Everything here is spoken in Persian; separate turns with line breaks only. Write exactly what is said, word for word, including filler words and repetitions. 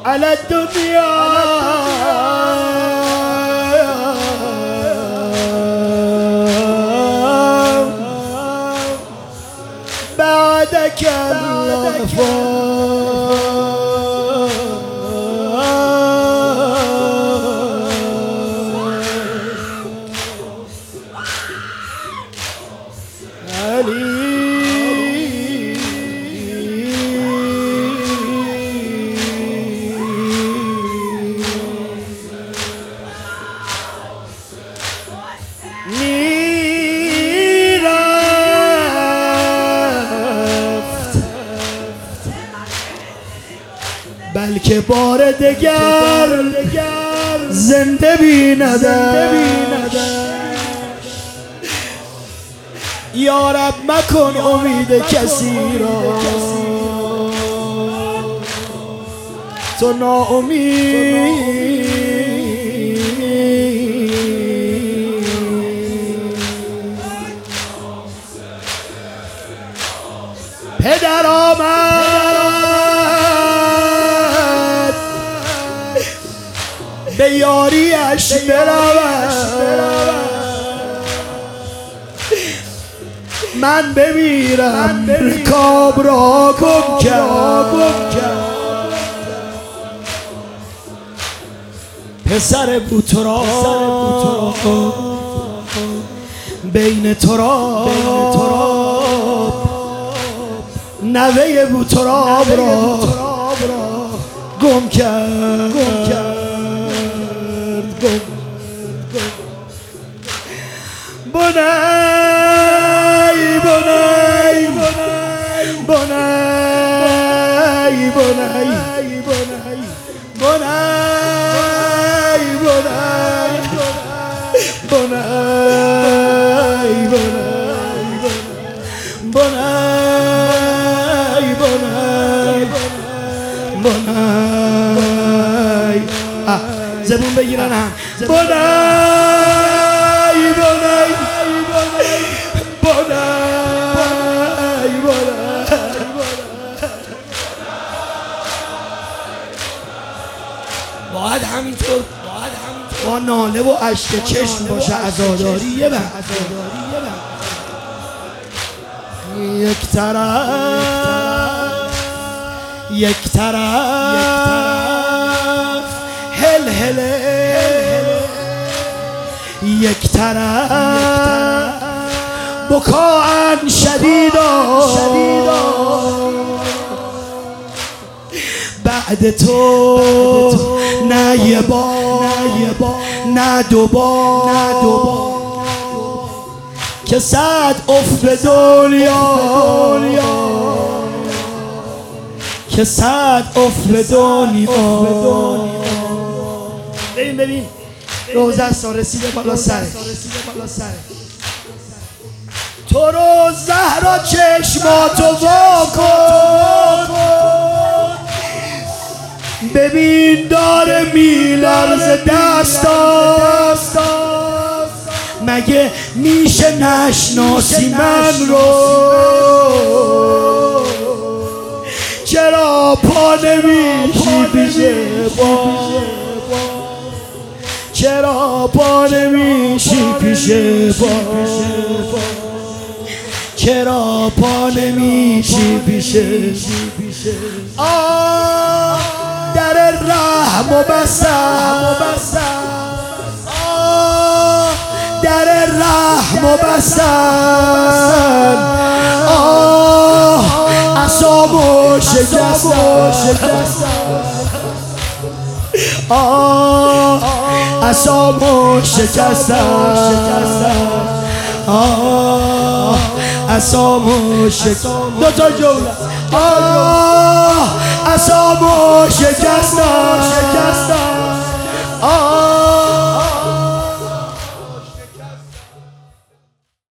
على الدنيا بعدك الوفاء بلکه بار دگر زنده بیندش یا رب مکن امید کسی را تو ناامید پدر آمد به یاریش برود من بمیرم رکاب را گم کرد پسر بوتراب بین تراب نوه بوتراب را گم کرد بنای بنای بنای بنای بنای بنای بنای بنای بنای بنای زبون بگیرن هم بنای بنای بنای باید همینطور با ناله و اشک چشم باشه عزاداری یه بر یک طرف یک طرف هل هله یک طرف بکاء شدیدا بعد تو نه یه بار نه دو بار که صد افت دنیا که صد افت دنیا ببین ببین روزه است رسیده بالا سر تو رو زهرا چشماتو وا کن ببین داره میلرزه دستاست مگه میشه نشناسی من رو چرا پا نمیشی پیش با چرا پا نمیشی پیش با چرا پا نمیشی پیش آه در رحم و بستم در رحم و بستن آه عصامو شکستن آه عصامو شکستن آه عصامو شکستن دو تا جمله آه عصامو شکستن